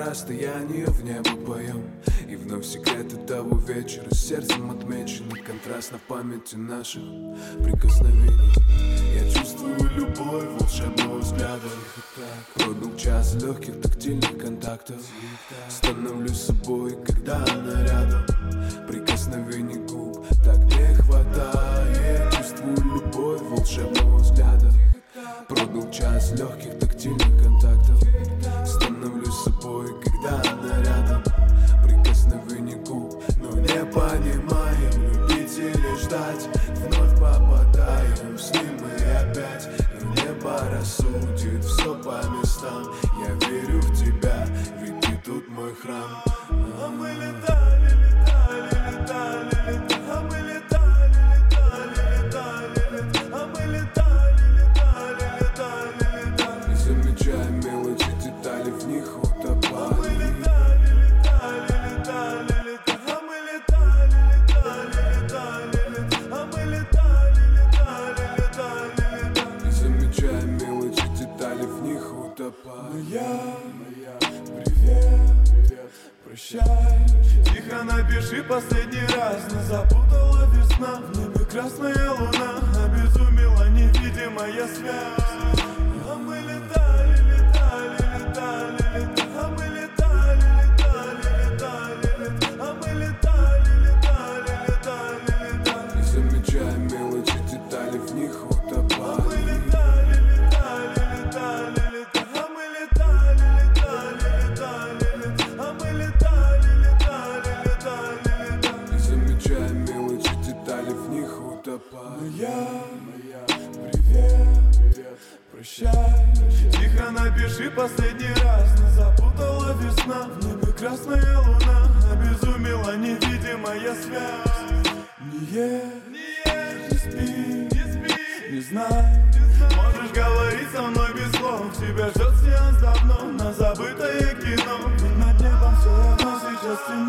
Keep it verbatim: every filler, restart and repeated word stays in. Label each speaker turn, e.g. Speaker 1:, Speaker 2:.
Speaker 1: расстояние в небо поем. И вновь секреты того вечера сердцем отмечены. Контраст на памяти наших прикосновений. Я чувствую любовь волшебного взгляда. Пробил час легких тактильных контактов. Становлюсь собой, когда она рядом. Прикосновений губ так не хватает. Чувствую любовь волшебного взгляда. Пробил час легких тактильных контактов. Становлюсь собой, когда она рядом. Прикосновений губ, но не понимаем, любить или ждать. Вновь попадаем с ним и опять. И небо рассудит все по местам. Я верю в тебя, ведь ты тут мой храм. А мы летали, летали, летали, летали. А мы летали, летали, летали, летали. А мы летали, летали, летали, летали. Не замечая мелочи, детали, в них утопали. А мы летали, летали, летали, летали. А мы летали, летали, летали, летали. А мы летали, летали, летали, летали. Не замечая мелочи, детали, в них утопали. Моя, моя, привет, привет, прощай. Тихо напиши последний раз. Не запутала весна. В небе красная луна. Обезумела невидимая связь. А мы летали, летали, летали, летали. А мы летали, летали, летали, летали. А мы летали, летали, летали, летали. Не замечая мелочи, детали, в них утопали. А мы летали, летали, летали, летали. А мы летали, летали, летали, летали. А мы летали, летали, летали, летали. Не замечая мелочи, детали, в них утопали. Моя, моя, привет, привет, прощай. Тихо напиши последний раз. Не запутала весна. В небе красная луна. Обезумела невидимая связь. Не ешь, не спи, не спи, не знай. Можешь говорить со мной без слов. Тебя ждет сеанс давно на забытое кино. Ведь над небом все равно сейчас темно.